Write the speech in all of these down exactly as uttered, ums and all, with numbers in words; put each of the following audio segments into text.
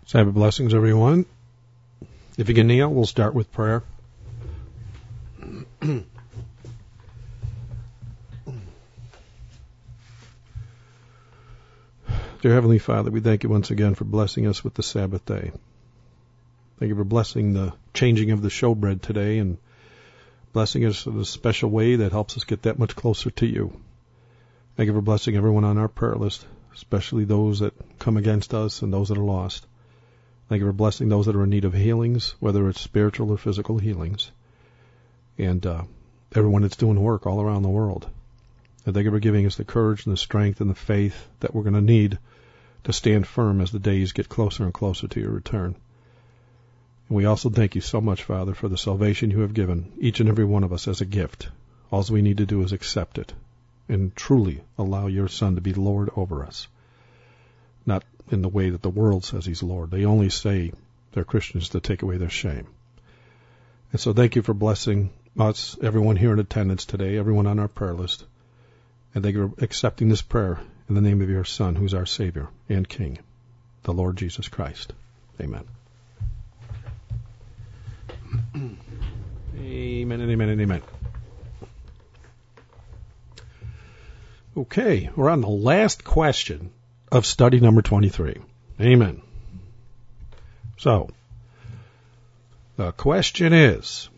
Sabbath blessings, everyone. If you can kneel, we'll start with prayer. Dear Heavenly Father, we thank you once again for blessing us with the Sabbath day. Thank you for blessing the changing of the showbread today and blessing us in a special way that helps us get that much closer to you. Thank you for blessing everyone on our prayer list, especially those that come against us and those that are lost. Thank you for blessing those that are in need of healings, whether it's spiritual or physical healings, and uh, everyone that's doing work all around the world. And thank you for giving us the courage and the strength and the faith that we're going to need to stand firm as the days get closer and closer to your return. And we also thank you so much, Father, for the salvation you have given each and every one of us as a gift. All we need to do is accept it and truly allow your Son to be Lord over us. Not in the way that the world says he's Lord. They only say they're Christians to take away their shame. And so thank you for blessing us, everyone here in attendance today, everyone on our prayer list. And thank you for accepting this prayer in the name of your Son, who's our Savior and King, the Lord Jesus Christ. Amen. Amen and amen and amen. Okay, we're on the last question of study number twenty-three. Amen. So, the question is,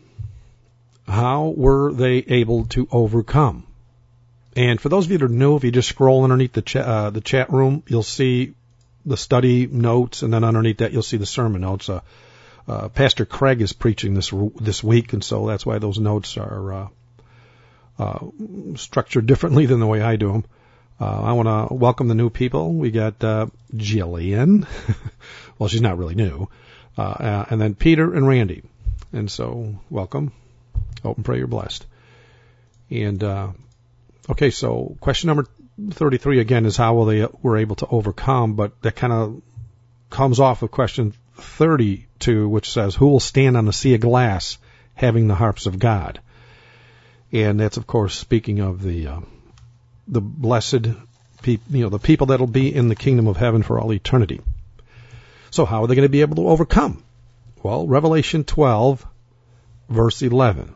how were they able to overcome? And for those of you that are new, if you just scroll underneath the, cha- uh, the chat room, you'll see the study notes, and then underneath that you'll see the sermon notes. Uh, uh, Pastor Craig is preaching this this week, and so that's why those notes are uh, uh, structured differently than the way I do them. Uh, I want to welcome the new people. We got uh, Jillian. Well, she's not really new. Uh, uh, and then Peter and Randy. And so, welcome. Hope and pray you're blessed. And, uh, okay, so question number thirty-three, again, is how will they were able to overcome, but that kind of comes off of question thirty-two, which says, who will stand on the sea of glass having the harps of God? And that's, of course, speaking of the... Uh, the blessed people, you know, the people that'll be in the kingdom of heaven for all eternity. So how are they going to be able to overcome? Well, Revelation twelve, verse eleven.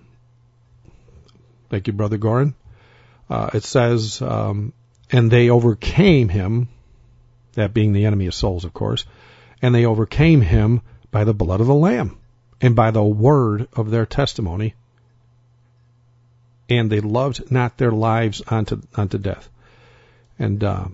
Thank you, Brother Gorin. Uh, it says, um, and they overcame him, that being the enemy of souls, of course, and they overcame him by the blood of the Lamb and by the word of their testimony, and they loved not their lives unto unto death. And, uh,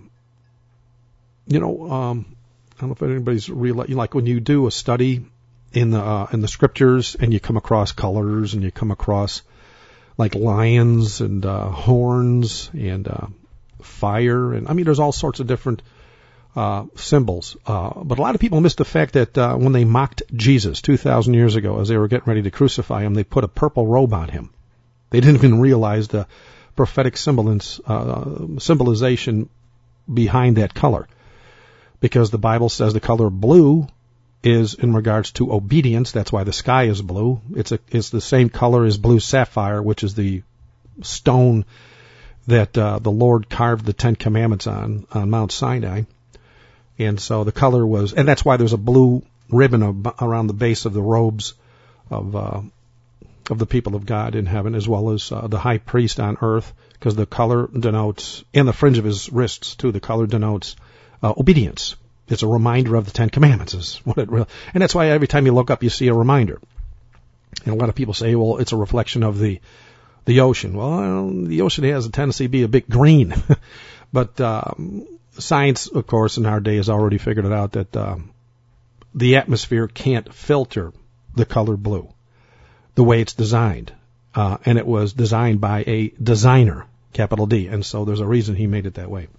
you know, um, I don't know if anybody's real, like when you do a study in the uh, in the scriptures and you come across colors and you come across like lions and uh, horns and uh, fire. And I mean, there's all sorts of different uh, symbols. Uh, but a lot of people miss the fact that uh, when they mocked Jesus two thousand years ago as they were getting ready to crucify him, they put a purple robe on him. They didn't even realize the prophetic symbolins, uh, symbolization behind that color. Because the Bible says the color blue is in regards to obedience. That's why the sky is blue. It's a, it's the same color as blue sapphire, which is the stone that uh, the Lord carved the Ten Commandments on, on Mount Sinai. And so the color was, and that's why there's a blue ribbon of, around the base of the robes of uh of the people of God in heaven, as well as uh, the high priest on earth, because the color denotes, and the fringe of his wrists too, the color denotes uh, obedience. It's a reminder of the Ten Commandments, is what it really, and that's why every time you look up, you see a reminder. And a lot of people say, well, it's a reflection of the the ocean. Well, the ocean has a tendency to be a bit green, but um, science, of course, in our day has already figured it out that um, the atmosphere can't filter the color blue the way it's designed. Uh, and it was designed by a designer, capital D. And so there's a reason he made it that way.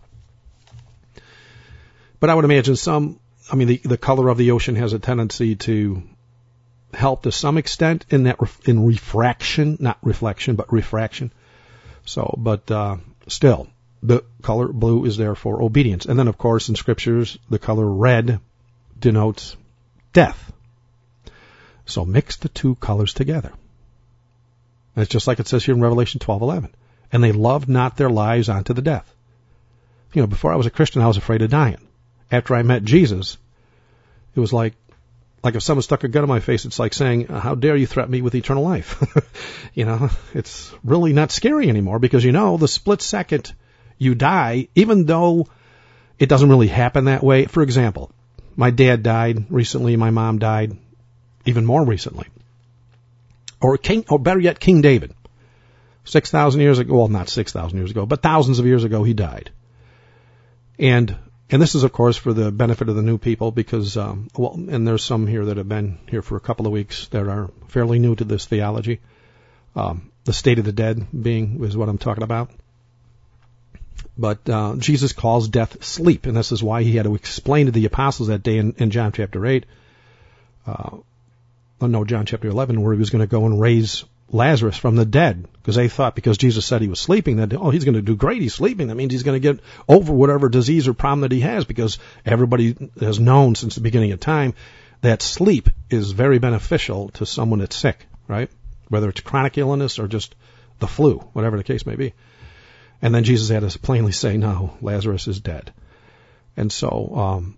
But I would imagine some, I mean, the, the color of the ocean has a tendency to help to some extent in that, ref, in refraction, not reflection, but refraction. So, but, uh, still, the color blue is there for obedience. And then, of course, in scriptures, the color red denotes death. So mix the two colors together. And it's just like it says here in Revelation twelve eleven. And they loved not their lives unto the death. You know, before I was a Christian, I was afraid of dying. After I met Jesus, It was like, like if someone stuck a gun in my face, it's like saying, how dare you threaten me with eternal life? You know, it's really not scary anymore because, you know, the split second you die, even though it doesn't really happen that way. For example, my dad died recently. My mom died even more recently. Or King, or better yet, King David. six thousand years ago, well, not six thousand years ago, but thousands of years ago, he died. And And this is, of course, for the benefit of the new people because, um, well, and there's some here that have been here for a couple of weeks that are fairly new to this theology. Um, the state of the dead being is what I'm talking about. But uh, Jesus calls death sleep, and this is why he had to explain to the apostles that day in, in John chapter eight, uh, oh no, John chapter eleven, where he was going to go and raise Lazarus from the dead, because they thought because Jesus said he was sleeping that, oh, he's going to do great, he's sleeping. That means he's going to get over whatever disease or problem that he has, because everybody has known since the beginning of time that sleep is very beneficial to someone that's sick, right? Whether it's chronic illness or just the flu, whatever the case may be. And then Jesus had to plainly say, no, Lazarus is dead. And so, um,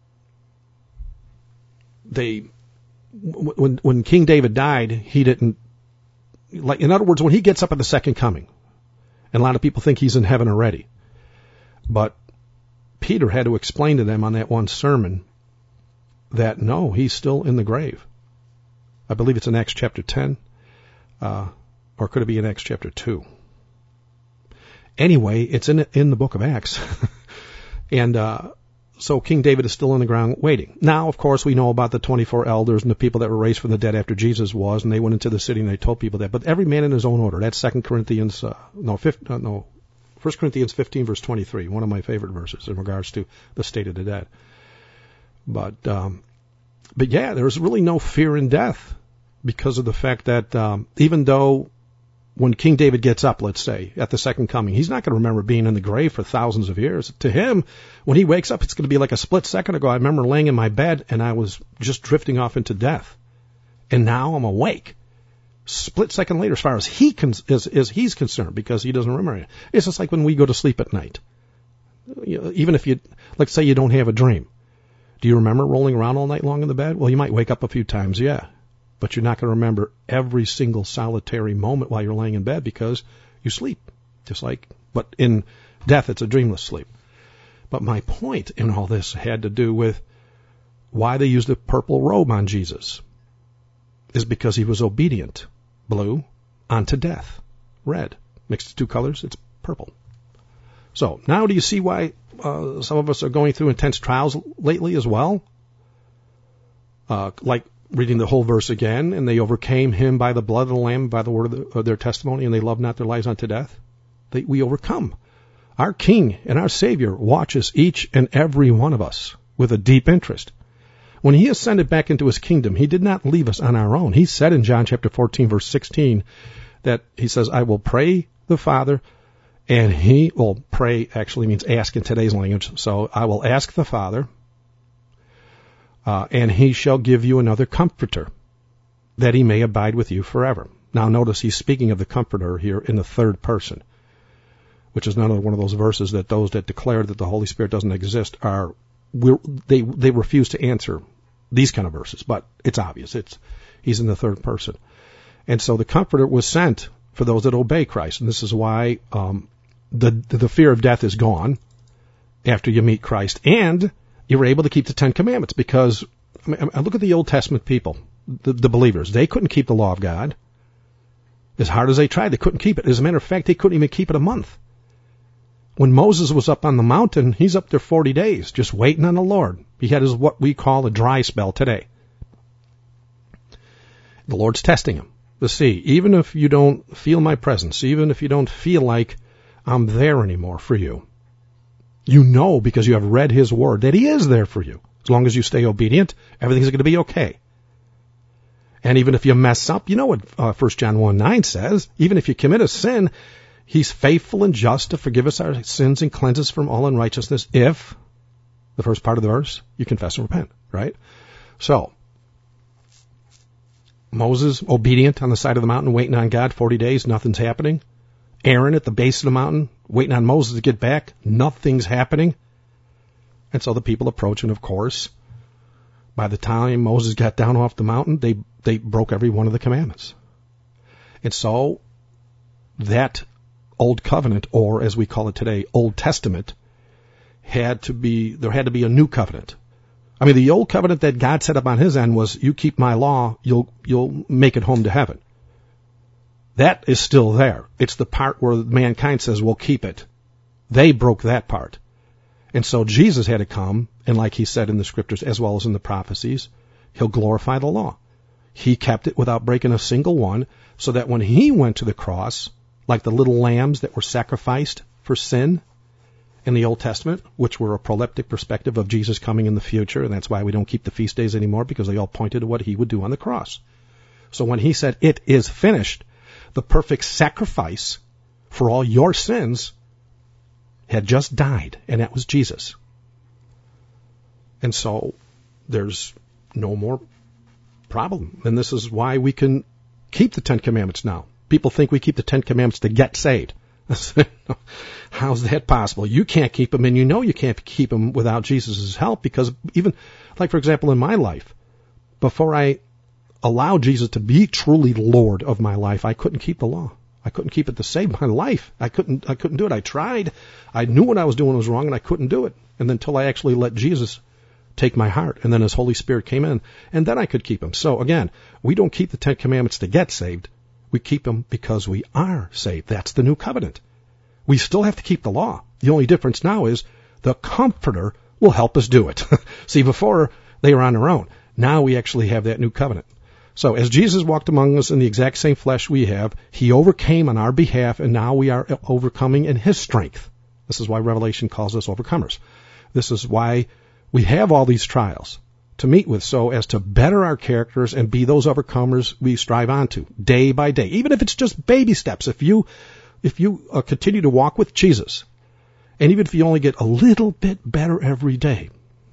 they, when, when King David died, he didn't, like, in other words, when he gets up at the second coming, and a lot of people think he's in heaven already, but Peter had to explain to them on that one sermon that no, he's still in the grave. I believe it's in Acts chapter ten, uh, or could it be in Acts chapter two? Anyway, it's in in the book of Acts, and uh, so King David is still on the ground waiting. Now, of course, we know about the twenty-four elders and the people that were raised from the dead after Jesus was, and they went into the city and they told people that. But every man in his own order. That's Second Corinthians, uh, no, fifth, uh, no, First Corinthians fifteen, verse twenty-three. One of my favorite verses in regards to the state of the dead. But, um, but yeah, there's really no fear in death because of the fact that um, even though when King David gets up, let's say, at the second coming, he's not going to remember being in the grave for thousands of years. To him, when he wakes up, it's going to be like a split second ago. I remember laying in my bed and I was just drifting off into death. And now I'm awake. Split second later, as far as he con- as, as he's concerned, because he doesn't remember it. It's just like when we go to sleep at night. You know, even if you, let's say you don't have a dream. Do you remember rolling around all night long in the bed? Well, you might wake up a few times, yeah. But you're not going to remember every single solitary moment while you're laying in bed because you sleep. Just like, but in death, it's a dreamless sleep. But my point in all this had to do with why they used a purple robe on Jesus. Is because he was obedient. Blue unto death. Red. Mixed two colors, it's purple. So now do you see why uh, some of us are going through intense trials lately as well? Uh, like reading the whole verse again, and they overcame him by the blood of the Lamb, by the word of, the, of their testimony, and they loved not their lives unto death. They, we overcome. Our King and our Savior watches each and every one of us with a deep interest. When he ascended back into his kingdom, he did not leave us on our own. He said in John chapter fourteen, verse sixteen, that he says, I will pray the Father, and he, well, pray actually means ask in today's language. So I will ask the Father, Uh, and he shall give you another comforter, that he may abide with you forever. Now notice he's speaking of the comforter here in the third person, which is another one of those verses that those that declare that the Holy Spirit doesn't exist are, we're, they they refuse to answer these kind of verses, but it's obvious. It's he's in the third person. And so the comforter was sent for those that obey Christ, and this is why um, the the fear of death is gone after you meet Christ, and you were able to keep the Ten Commandments because, I mean, I look at the Old Testament people, the, the believers. They couldn't keep the law of God. As hard as they tried, they couldn't keep it. As a matter of fact, they couldn't even keep it a month. When Moses was up on the mountain, he's up there forty days, just waiting on the Lord. He had his what we call a dry spell today. The Lord's testing him to see, even if you don't feel my presence, even if you don't feel like I'm there anymore for you, you know, because you have read his word, that he is there for you. As long as you stay obedient, everything's going to be okay. And even if you mess up, you know what uh, First John one nine says, even if you commit a sin, he's faithful and just to forgive us our sins and cleanse us from all unrighteousness if, the first part of the verse, you confess and repent, right? So, Moses, obedient on the side of the mountain, waiting on God, forty days, nothing's happening. Aaron at the base of the mountain, waiting on Moses to get back, nothing's happening. And so the people approach, and of course, by the time Moses got down off the mountain, they, they broke every one of the commandments. And so that Old Covenant, or as we call it today, Old Testament, had to be, there had to be a new covenant. I mean, the old covenant that God set up on his end was, you keep my law, you'll, you'll make it home to heaven. That is still there. It's the part where mankind says, we'll keep it. They broke that part. And so Jesus had to come, and like he said in the scriptures as well as in the prophecies, he'll glorify the law. He kept it without breaking a single one, so that when he went to the cross, like the little lambs that were sacrificed for sin in the Old Testament, which were a proleptic perspective of Jesus coming in the future, and that's why we don't keep the feast days anymore, because they all pointed to what he would do on the cross. So when he said, it is finished, the perfect sacrifice for all your sins had just died, and that was Jesus. And so there's no more problem. And this is why we can keep the Ten Commandments now. People think we keep the Ten Commandments to get saved. How's that possible? You can't keep them, and you know you can't keep them without Jesus' help, because even, like for example, in my life, before I allowed Jesus to be truly Lord of my life, I couldn't keep the law. I couldn't keep it to save my life. I couldn't, I couldn't do it. I tried. I knew what I was doing was wrong, and I couldn't do it. And then until I actually let Jesus take my heart, and then his Holy Spirit came in, and then I could keep them. So again, we don't keep the Ten Commandments to get saved. We keep them because we are saved. That's the new covenant. We still have to keep the law. The only difference now is the Comforter will help us do it. See, before they were on their own. Now we actually have that new covenant. So as Jesus walked among us in the exact same flesh we have, he overcame on our behalf, and now we are overcoming in his strength. This is why Revelation calls us overcomers. This is why we have all these trials to meet with, so as to better our characters and be those overcomers we strive on to day by day. Even if it's just baby steps, if you if you uh, continue to walk with Jesus, and even if you only get a little bit better every day,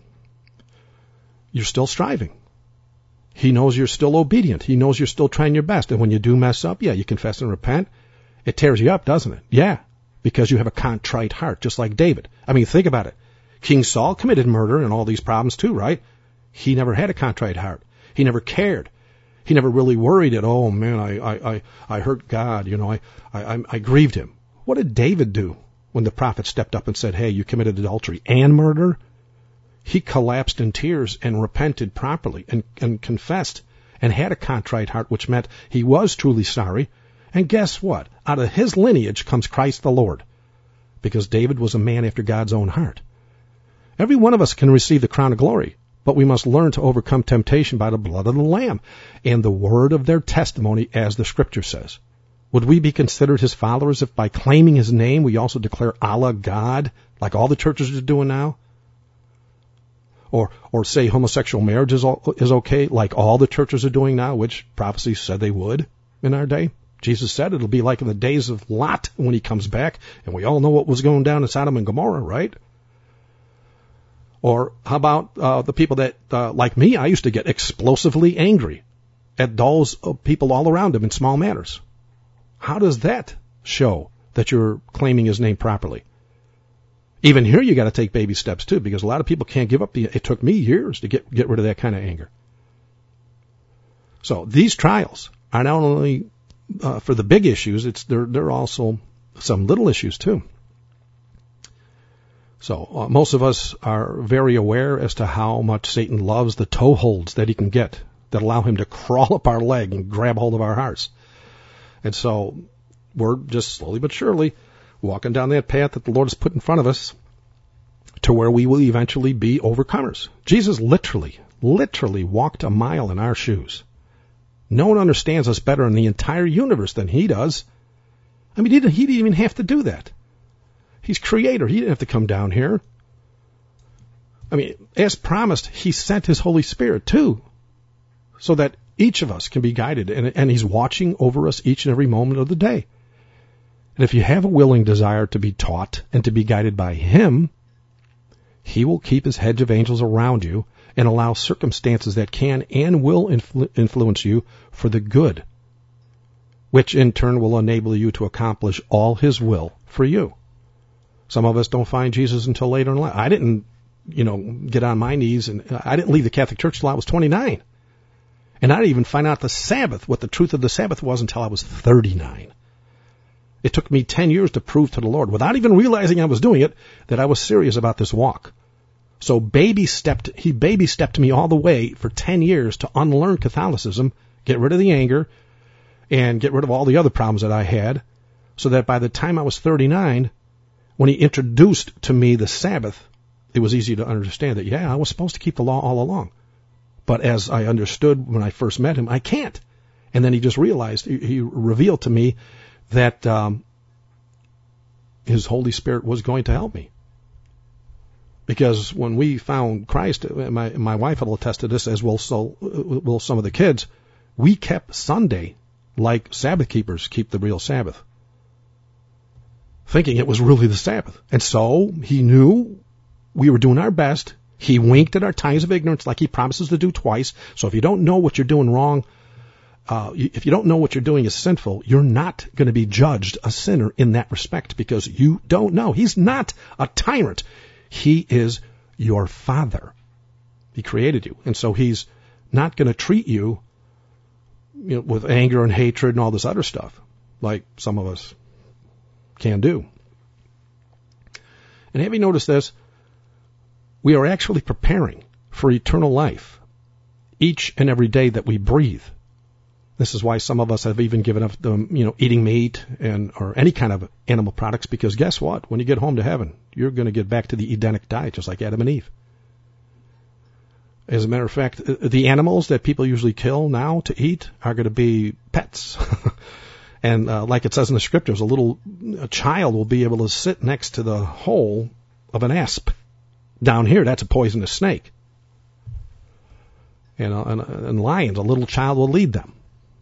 you're still striving. He knows you're still obedient. He knows you're still trying your best. And when you do mess up, yeah, you confess and repent. It tears you up, doesn't it? Yeah, because you have a contrite heart, just like David. I mean, think about it. King Saul committed murder and all these problems too, right? He never had a contrite heart. He never cared. He never really worried that, oh man, I, I, I, I hurt God, you know, I, I, I grieved him. What did David do when the prophet stepped up and said, hey, you committed adultery and murder? He collapsed in tears and repented properly and, and confessed and had a contrite heart, which meant he was truly sorry. And guess what? Out of his lineage comes Christ the Lord, because David was a man after God's own heart. Every one of us can receive the crown of glory, but we must learn to overcome temptation by the blood of the Lamb and the word of their testimony, as the Scripture says. Would we be considered his followers if by claiming his name we also declare Allah God, like all the churches are doing now? Or or say homosexual marriage is, all, is okay, like all the churches are doing now, which prophecy said they would in our day? Jesus said it'll be like in the days of Lot when he comes back, and we all know what was going down in Sodom and Gomorrah, right? Or how about uh, the people that, uh, like me, I used to get explosively angry at those uh, people all around him in small matters. How does that show that you're claiming his name properly? Even here, you got to take baby steps too, because a lot of people can't give up. The, it took me years to get get rid of that kind of anger. So these trials are not only uh, for the big issues; it's they're they're also some little issues too. So uh, most of us are very aware as to how much Satan loves the toeholds that he can get that allow him to crawl up our leg and grab hold of our hearts. And so we're just slowly but surely walking down that path that the Lord has put in front of us to where we will eventually be overcomers. Jesus literally, literally walked a mile in our shoes. No one understands us better in the entire universe than he does. I mean, he didn't, he didn't even have to do that. He's creator. He didn't have to come down here. I mean, as promised, he sent his Holy Spirit too, so that each of us can be guided. And, and he's watching over us each and every moment of the day. And if you have a willing desire to be taught and to be guided by him, he will keep his hedge of angels around you and allow circumstances that can and will influ- influence you for the good, which in turn will enable you to accomplish all his will for you. Some of us don't find Jesus until later in life. I didn't you know, get on my knees. And I didn't leave the Catholic Church till I was twenty-nine. And I didn't even find out the Sabbath, what the truth of the Sabbath was, until I was thirty-nine. It took me ten years to prove to the Lord, without even realizing I was doing it, that I was serious about this walk. So baby stepped, he baby stepped me all the way for ten years to unlearn Catholicism, get rid of the anger, and get rid of all the other problems that I had, so that by the time I was thirty-nine, when he introduced to me the Sabbath, it was easy to understand that, yeah, I was supposed to keep the law all along. But as I understood when I first met him, I can't. And then he just realized, he, he revealed to me that um, his Holy Spirit was going to help me. Because when we found Christ, my my wife will attest to this, as will so will some of the kids, we kept Sunday like Sabbath keepers keep the real Sabbath, thinking it was really the Sabbath. And so he knew we were doing our best. He winked at our times of ignorance like he promises to do twice. So if you don't know what you're doing wrong, uh, if you don't know what you're doing is sinful, you're not going to be judged a sinner in that respect, because you don't know. He's not a tyrant. He is your Father. He created you. And so he's not going to treat you, you know, with anger and hatred and all this other stuff like some of us can do. And have you noticed this? We are actually preparing for eternal life each and every day that we breathe. This is why some of us have even given up the, you know, eating meat and or any kind of animal products, because guess what? When you get home to heaven, you're going to get back to the Edenic diet, just like Adam and Eve. As a matter of fact, the animals that people usually kill now to eat are going to be pets. And uh, like it says in the scriptures, a little a child will be able to sit next to the hole of an asp. Down here, that's a poisonous snake. And, uh, and, and lions, a little child will lead them.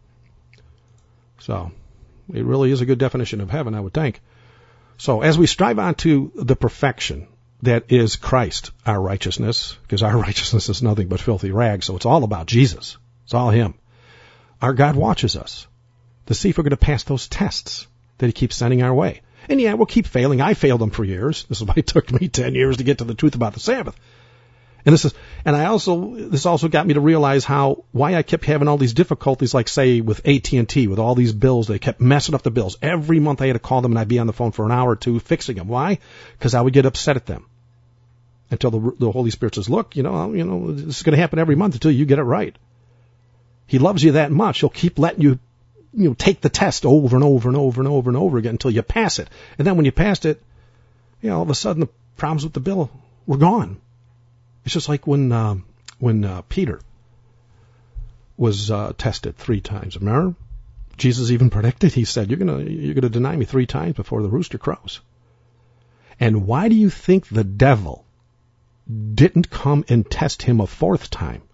So it really is a good definition of heaven, I would think. So as we strive on to the perfection that is Christ, our righteousness, because our righteousness is nothing but filthy rags, so it's all about Jesus. It's all him. Our God watches us to see if we're going to pass those tests that he keeps sending our way. And yeah, we'll keep failing. I failed them for years. This is why it took me ten years to get to the truth about the Sabbath. And this is, and I also, this also got me to realize how, why I kept having all these difficulties, like say with A T and T, with all these bills. They kept messing up the bills. Every month I had to call them and I'd be on the phone for an hour or two fixing them. Why? Because I would get upset at them. Until the, the Holy Spirit says, look, you know, you know, this is going to happen every month until you get it right. He loves you that much. He'll keep letting you, you know, take the test over and over and over and over and over again until you pass it. And then when you passed it, you know, all of a sudden the problems with the bill were gone. It's just like when uh, when uh, Peter was uh, tested three times. Remember, Jesus even predicted. He said, "You're gonna you're gonna deny me three times before the rooster crows." And why do you think the devil didn't come and test him a fourth time?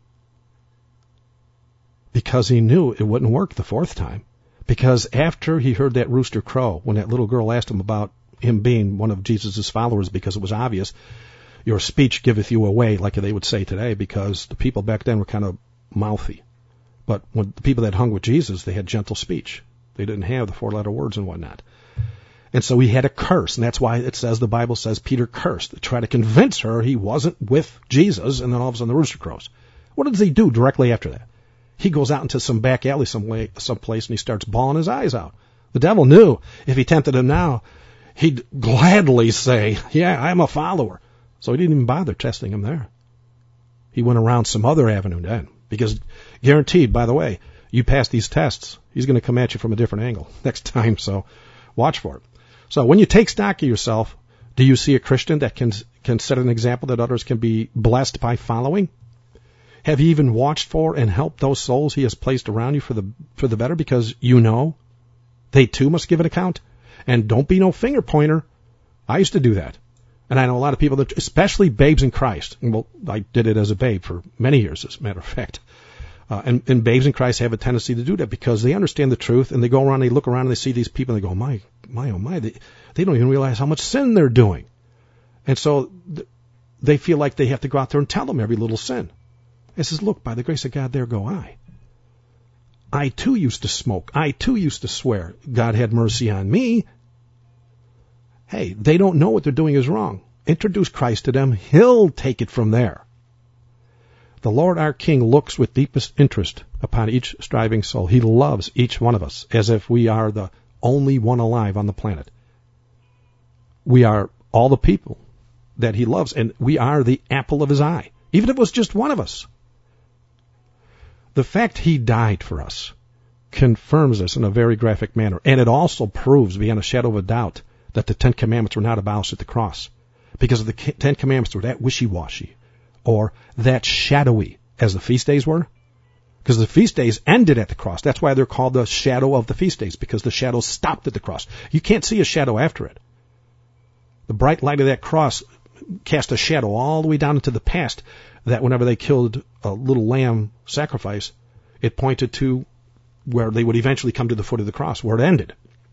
Because he knew it wouldn't work the fourth time. Because after he heard that rooster crow, when that little girl asked him about him being one of Jesus' followers, because it was obvious, your speech giveth you away, like they would say today, because the people back then were kind of mouthy. But when the people that hung with Jesus, they had gentle speech. They didn't have the four-letter words and whatnot. And so he had a curse, and that's why it says, the Bible says, Peter cursed to try to convince her he wasn't with Jesus, and then all of a sudden the rooster crows. What does he do directly after that? He goes out into some back alley some way, someplace, and he starts bawling his eyes out. The devil knew if he tempted him now, he'd gladly say, yeah, I'm a follower. So he didn't even bother testing him there. He went around some other avenue then. Because guaranteed, by the way, you pass these tests, he's going to come at you from a different angle next time. So watch for it. So when you take stock of yourself, do you see a Christian that can can set an example that others can be blessed by following? Have you even watched for and helped those souls he has placed around you for the for the better? Because you know they too must give an account. And don't be no finger pointer. I used to do that. And I know a lot of people, that, especially babes in Christ. And well, I did it as a babe for many years, as a matter of fact. Uh, and, and babes in Christ have a tendency to do that because they understand the truth, and they go around, they look around, and they see these people, and they go, my, my, oh my, they, they don't even realize how much sin they're doing. And so th- they feel like they have to go out there and tell them every little sin. It says, look, by the grace of God, there go I. I too used to smoke. I too used to swear. God had mercy on me. Hey, they don't know what they're doing is wrong. introduce Christ to them, he'll take it from there. The Lord our King looks with deepest interest upon each striving soul. He loves each one of us as if we are the only one alive on the planet. We are all the people that he loves, and we are the apple of his eye, even if it was just one of us. The fact he died for us confirms this in a very graphic manner, and it also proves beyond a shadow of a doubt that the Ten Commandments were not abolished at the cross, because the Ten Commandments were that wishy-washy or that shadowy as the feast days were, because the feast days ended at the cross. That's why they're called the shadow of the feast days, because the shadow stopped at the cross. You can't see a shadow after it. The bright light of that cross cast a shadow all the way down into the past, that whenever they killed a little lamb sacrifice, it pointed to where they would eventually come to the foot of the cross, where it ended.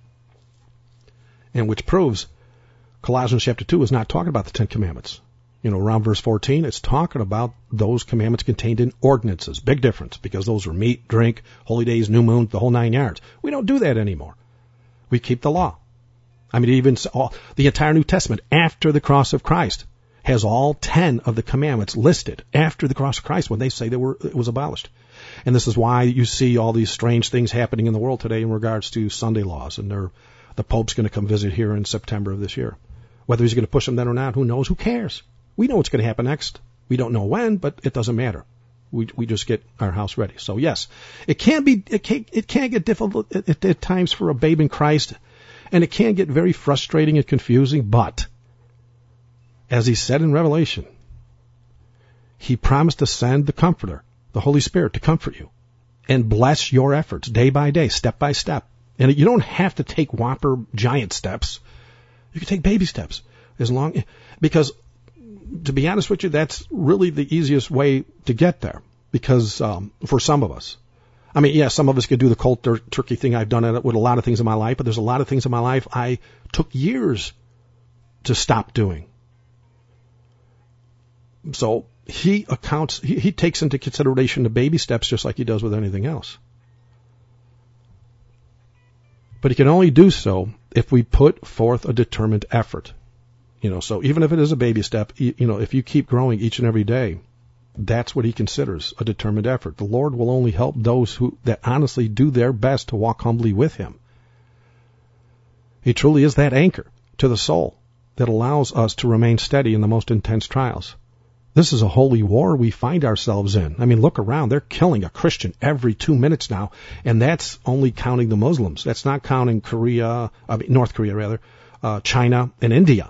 And which proves Colossians chapter two is not talking about the Ten Commandments. You know, around verse fourteen, it's talking about those commandments contained in ordinances. Big difference, because those were meat, drink, holy days, new moon, the whole nine yards. We don't do that anymore. We keep the law. I mean, even all, the entire New Testament after the cross of Christ has all ten of the commandments listed after the cross of Christ when they say they were, it was abolished. And this is why you see all these strange things happening in the world today in regards to Sunday laws. And they're, the Pope's going to come visit here in September of this year. Whether he's going to push them then or not, who knows? Who cares? We know what's going to happen next. We don't know when, but it doesn't matter. We we just get our house ready. So yes, it can be it can it can get difficult at, at, at times for a babe in Christ, and it can get very frustrating and confusing. But as he said in Revelation, he promised to send the Comforter, the Holy Spirit, to comfort you and bless your efforts day by day, step by step. And you don't have to take whopper giant steps. You can take baby steps as long because. To be honest with you, that's really the easiest way to get there, because um, for some of us, I mean, yeah, some of us could do the cold tur- turkey thing. I've done it with a lot of things in my life, but there's a lot of things in my life I took years to stop doing. So he accounts, he, he takes into consideration the baby steps just like he does with anything else. But he can only do so if we put forth a determined effort. You know, so even if it is a baby step, you know, if you keep growing each and every day, that's what he considers a determined effort. The Lord will only help those who that honestly do their best to walk humbly with him. He truly is that anchor to the soul that allows us to remain steady in the most intense trials. This is a holy war we find ourselves in. I mean, look around. They're killing a Christian every two minutes now, and that's only counting the Muslims. That's not counting Korea, I mean, North Korea rather, uh, China, and India.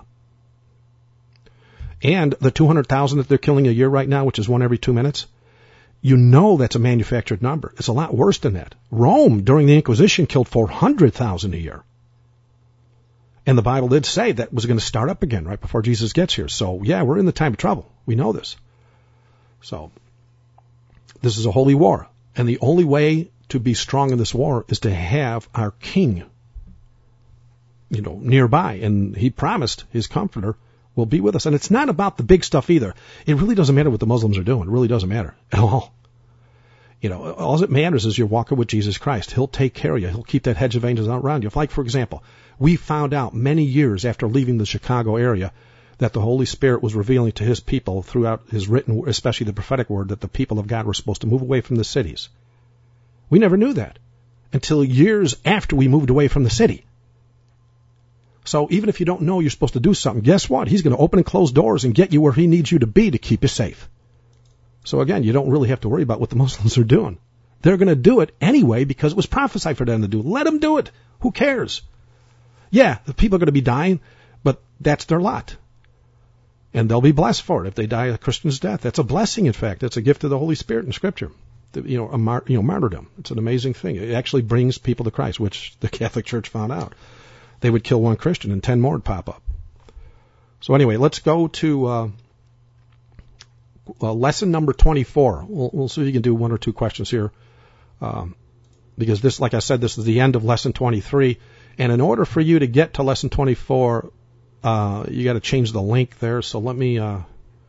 And the two hundred thousand that they're killing a year right now, which is one every two minutes, you know that's a manufactured number. It's a lot worse than that. Rome, during the Inquisition, killed four hundred thousand a year. And the Bible did say that was going to start up again right before Jesus gets here. So, yeah, we're in the time of trouble. We know this. So, this is a holy war. And the only way to be strong in this war is to have our King, you know, nearby. And he promised his Comforter will be with us. And it's not about the big stuff either. It really doesn't matter what the Muslims are doing. It really doesn't matter at all. You know, all that matters is you're walking with Jesus Christ. He'll take care of you. He'll keep that hedge of angels out around you. Like, for example, we found out many years after leaving the Chicago area that the Holy Spirit was revealing to his people throughout his written, especially the prophetic word, that the people of God were supposed to move away from the cities. We never knew that until years after we moved away from the city. So even if you don't know you're supposed to do something, guess what? He's going to open and close doors and get you where he needs you to be to keep you safe. So again, you don't really have to worry about what the Muslims are doing. They're going to do it anyway because it was prophesied for them to do. Let them do it. Who cares? Yeah, the people are going to be dying, but that's their lot. And they'll be blessed for it if they die a Christian's death. That's a blessing, in fact. That's a gift of the Holy Spirit in Scripture. You know, a mar- you know, martyrdom. It's an amazing thing. It actually brings people to Christ, which the Catholic Church found out. They would kill one Christian and ten more would pop up. So anyway, let's go to uh, uh, lesson number twenty-four. We'll, we'll see if you can do one or two questions here. Um, because this, like I said, this is the end of lesson twenty-three. And in order for you to get to lesson twenty-four, uh, you got to change the link there. So let me, uh,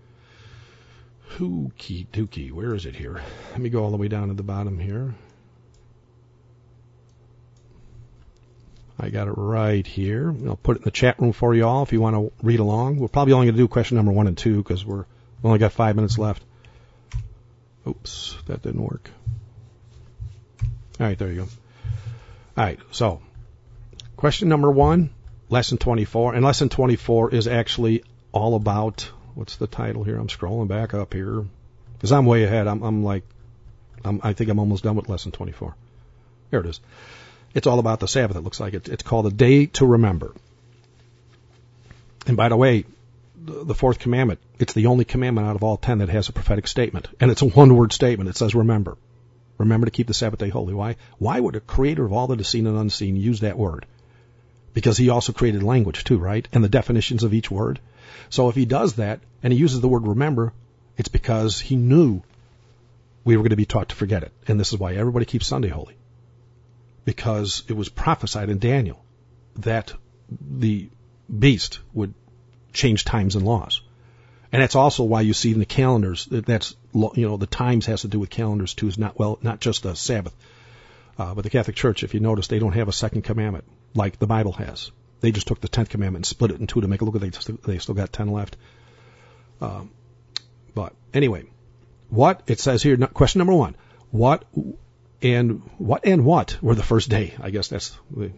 hooky dookie, where is it here? Let me go all the way down to the bottom here. I got it right here. I'll put it in the chat room for you all if you want to read along. We're probably only going to do question number one and two because we're we only got five minutes left. Oops, that didn't work. All right, there you go. All right, so question number one, lesson twenty-four. And lesson twenty-four is actually all about, what's the title here? I'm scrolling back up here because I'm way ahead. I'm, I'm like, I'm, I think I'm almost done with lesson twenty-four. There it is. It's all about the Sabbath, it looks like. It, it's called a day to remember. And by the way, the, the fourth commandment, it's the only commandment out of all ten that has a prophetic statement. And it's a one-word statement. It says remember. Remember to keep the Sabbath day holy. Why? Why would a creator of all that is seen and unseen use that word? Because he also created language too, right? And the definitions of each word. So if he does that, and he uses the word remember, it's because he knew we were going to be taught to forget it. And this is why everybody keeps Sunday holy. Because it was prophesied in Daniel that the beast would change times and laws. And that's also why you see in the calendars, that's, you know, the times has to do with calendars too, is not, well, not just the Sabbath. Uh, but the Catholic Church, if you notice, they don't have a second commandment like the Bible has. They just took the tenth commandment and split it in two to make it look like they still, they still got ten left. Um, but anyway, what it says here, question number one, what and what and what were the first day? I guess that's the,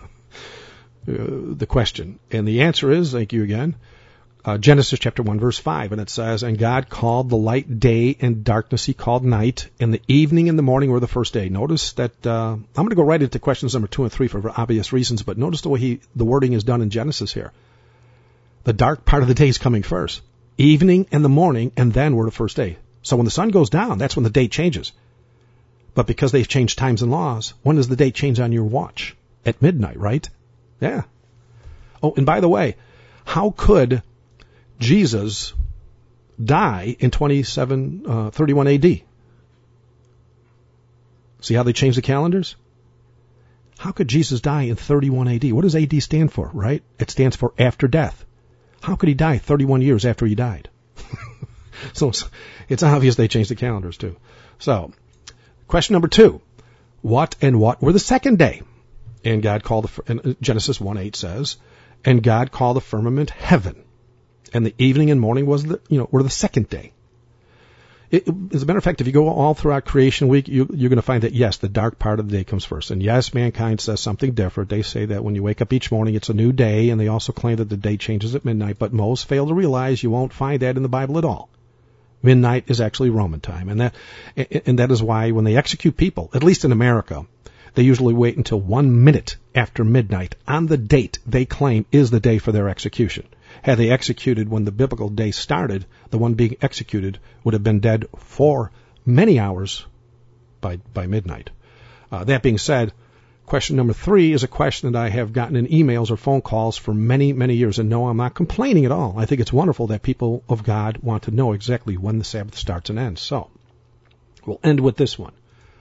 the question. And the answer is, thank you again, uh, Genesis chapter one, verse five. And it says, and God called the light day, and darkness he called night, and the evening and the morning were the first day. Notice that, uh, I'm going to go right into questions number two and three for obvious reasons, but notice the way he, the wording is done in Genesis here. The dark part of the day is coming first. Evening and the morning, and then were the first day. So when the sun goes down, that's when the day changes. But because they've changed times and laws, when does the day change on your watch? At midnight, right? Yeah. Oh, and by the way, how could Jesus die in twenty-seven, uh, thirty-one A D? See how they changed the calendars? How could Jesus die in thirty-one A D? What does A D stand for, right? It stands for after death. How could he die thirty-one years after he died? So it's obvious they changed the calendars too. So, question number two, what and what were the second day? And God called, the, and Genesis one eight says, and God called the firmament heaven, and the evening and morning was the, you know, were the second day. It, as a matter of fact, if you go all throughout creation week, you, you're going to find that, yes, the dark part of the day comes first. And yes, mankind says something different. They say that when you wake up each morning, it's a new day, and they also claim that the day changes at midnight, but most fail to realize you won't find that in the Bible at all. Midnight is actually Roman time, and that and that is why when they execute people, at least in America, they usually wait until one minute after midnight on the date they claim is the day for their execution. Had they executed when the biblical day started, the one being executed would have been dead for many hours by by midnight. Uh, that being said, question number three is a question that I have gotten in emails or phone calls for many, many years. And no, I'm not complaining at all. I think it's wonderful that people of God want to know exactly when the Sabbath starts and ends. So we'll end with this one.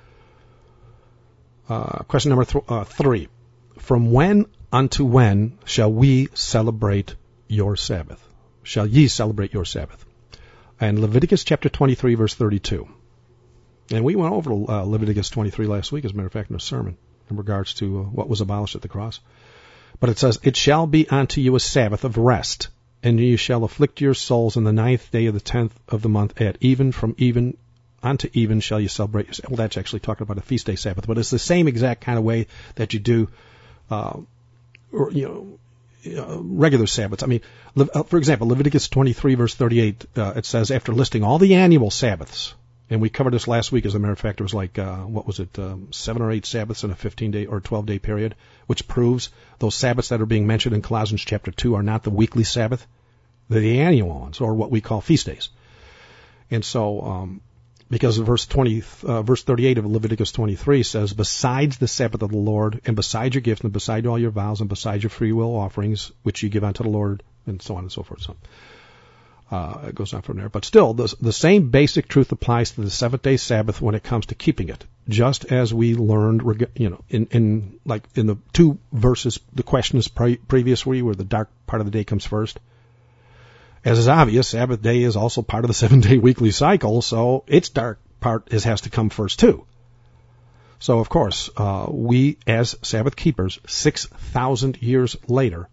Uh, question number th- uh, three. From when unto when shall we celebrate your Sabbath? Shall ye celebrate your Sabbath? And Leviticus chapter twenty-three, verse thirty-two. And we went over uh, Leviticus twenty-three last week, as a matter of fact, in a sermon, in regards to uh, what was abolished at the cross. But it says, it shall be unto you a Sabbath of rest, and you shall afflict your souls in the ninth day of the tenth of the month at even, from even unto even shall you celebrate your Sabbath. Well, that's actually talking about a feast day Sabbath, but it's the same exact kind of way that you do, uh, or, you know, uh, regular Sabbaths. I mean, Le- uh, for example, Leviticus twenty-three, verse thirty-eight, uh, it says, after listing all the annual Sabbaths, and we covered this last week, as a matter of fact, it was like, uh, what was it, um, seven or eight Sabbaths in a fifteen-day or twelve-day period, which proves those Sabbaths that are being mentioned in Colossians chapter two are not the weekly Sabbath. They're the annual ones, or what we call feast days. And so, um, because verse twenty, uh, verse thirty-eight of Leviticus twenty-three says, besides the Sabbath of the Lord, and beside your gifts, and beside all your vows, and beside your free will offerings, which you give unto the Lord, and so on and so forth. So, Uh, it goes on from there. But still, the, the same basic truth applies to the seventh-day Sabbath when it comes to keeping it. Just as we learned, you know, in, in like in the two verses, the questions pre- previously where the dark part of the day comes first. As is obvious, Sabbath day is also part of the seven-day weekly cycle, so its dark part is, has to come first too. So, of course, uh, we as Sabbath keepers, six thousand years later,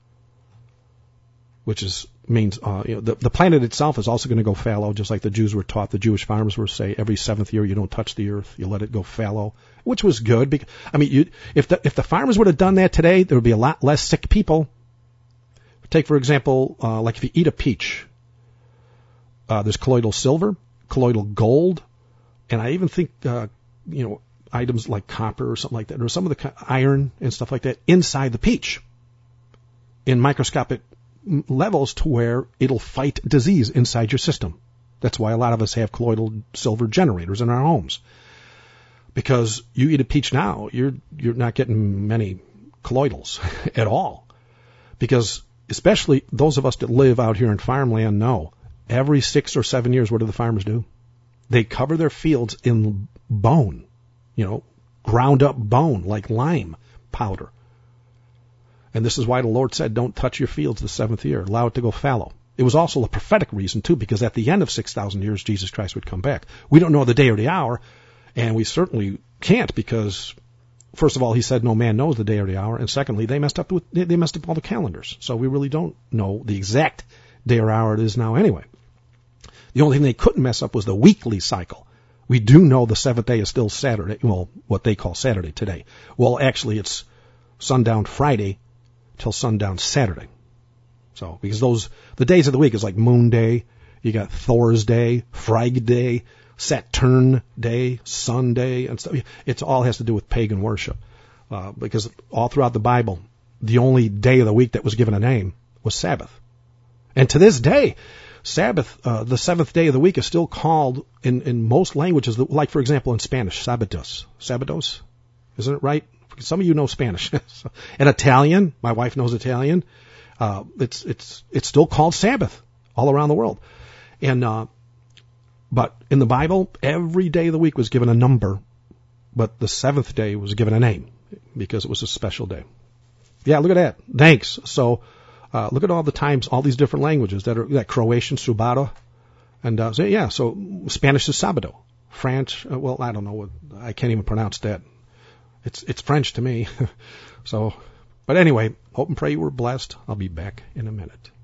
which is means uh, you know, the, the planet itself is also going to go fallow, just like the Jews were taught. The Jewish farmers were say every seventh year you don't touch the earth, you let it go fallow, which was good. Because, I mean, you, if the if the farmers would have done that today, there would be a lot less sick people. Take, for example, uh, like if you eat a peach, uh, there's colloidal silver, colloidal gold, and I even think, uh, you know, items like copper or something like that, or some of the iron and stuff like that inside the peach in microscopic levels to where it'll fight disease inside your system. That's why a lot of us have colloidal silver generators in our homes. Because you eat a peach now, you're you're not getting many colloidals at all. Because especially those of us that live out here in farmland know, every six or seven years, what do the farmers do? They cover their fields in bone, you know, ground up bone like lime powder. And this is why the Lord said, don't touch your fields the seventh year. Allow it to go fallow. It was also a prophetic reason, too, because at the end of six thousand years, Jesus Christ would come back. We don't know the day or the hour, and we certainly can't because, first of all, he said no man knows the day or the hour, and secondly, they messed up with, they messed up all the calendars. So we really don't know the exact day or hour it is now anyway. The only thing they couldn't mess up was the weekly cycle. We do know the seventh day is still Saturday, well, what they call Saturday today. Well, actually, it's sundown Friday till sundown Saturday. So, because those, the days of the week is like Moon Day, you got Thor's Day, Frag Day, Saturn Day, Sunday, and stuff. It all has to do with pagan worship. Uh, because all throughout the Bible, the only day of the week that was given a name was Sabbath. And to this day, Sabbath, uh, the seventh day of the week is still called in, in most languages, like for example in Spanish, Sabbatos. Sabbatos? Isn't it right? Some of you know Spanish. In Italian, my wife knows Italian. Uh, it's it's it's still called Sabbath all around the world. And uh, but in the Bible, every day of the week was given a number, but the seventh day was given a name because it was a special day. Yeah, look at that. Thanks. So uh, look at all the times, all these different languages that are that Croatian, Subado, and uh, so, yeah. So Spanish is Sabado. French, uh, well, I don't know what I can't even pronounce that. It's it's French to me. So, but anyway, hope and pray you were blessed. I'll be back in a minute.